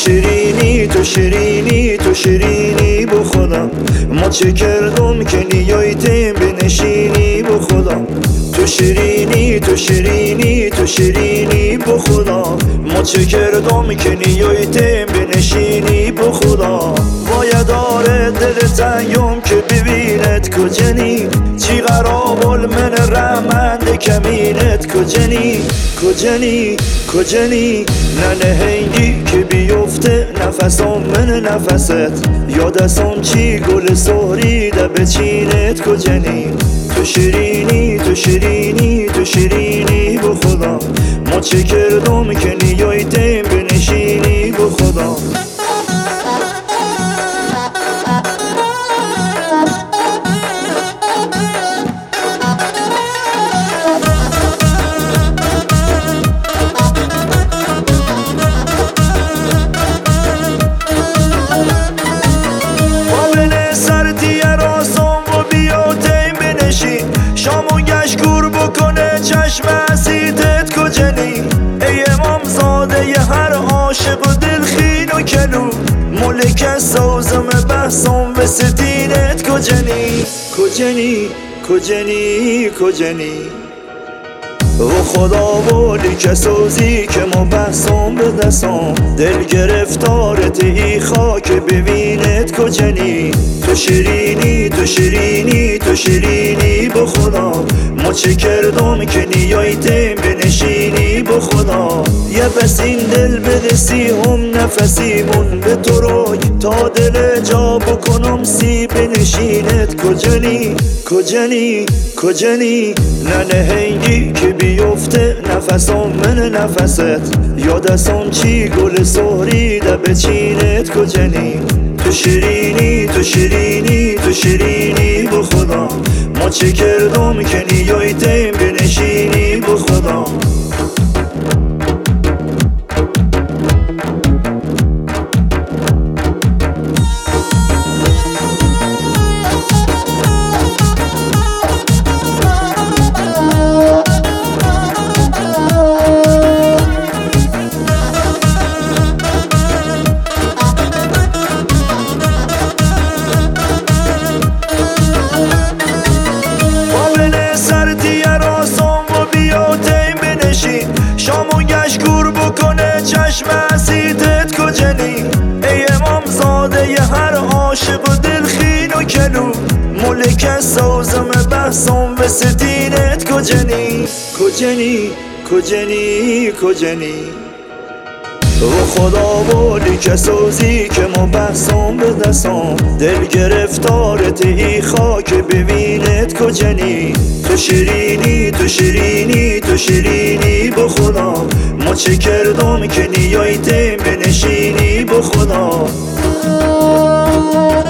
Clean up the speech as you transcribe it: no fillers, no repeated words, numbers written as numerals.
شیرینی تو شیرینی تو شیرینی با خودم، ما چه کردم که نیایتیم بنشینی با خودم. تو شیرینی تو شیرینی تو شیرینی با خودم، ما چه کردم که نیایتیم بنشینی با خودم. باید داره دل تنگم که ببینت کجنی، چی قرابال من رحمند کمینت کجنی کجنی کجنی. نه نهنگی که بیفته نفسام من نفست، یادسام چی گل سهریده به چینت کجنی. تو شیرینی تو شیرینی تو شیرینی با خودم، ما چه کردم که نیایتیم بنشینی با خودم. شامو گشکور بکنه چشم حسیدت کجنی. ای امام زاده ی هر عاشق و دلخین و کلو، ملک سازم بحثم و ستینت کجنی کجنی کجنی کجنی. و خدا والی کسازی که ما بحثم به دستم، دل گرفتارت ای خاک ببینت کجنی. تو شیرینی تو شیرینی تو شیرینی با خدا، ما چه کردم که نیایتیم بنشینی با خدا. یه بس این دل بدستی هم نفسیمون به تو روی، تا دل جا بکنم سی بنشینت کجنی کجنی کجنی. نه نهنگی که بیفته نفسام من نفست، یادسام چی گل سهریده به چینت کجنی. تو شیرینی تو شیرینی تو شیرینی با خدا، ما چه کردم که نیایتیم بنشینی با خدا. شامو گشکور بکنه چشم حسیدت کجنی. ای امام زاده ی هر عاشق و دلخین و کلو، ملک سازم بحثم و ستینت کجنی کجنی کجنی کجنی. و خدا والی کسازی که ما بحثم به دستم، دل گرفتارت ای خاک ببینت کجنی. تو شیرینی تو شیرینی تو شیرینی با خدا، ما چه کردم که نیایتیم بنشینی با خدا.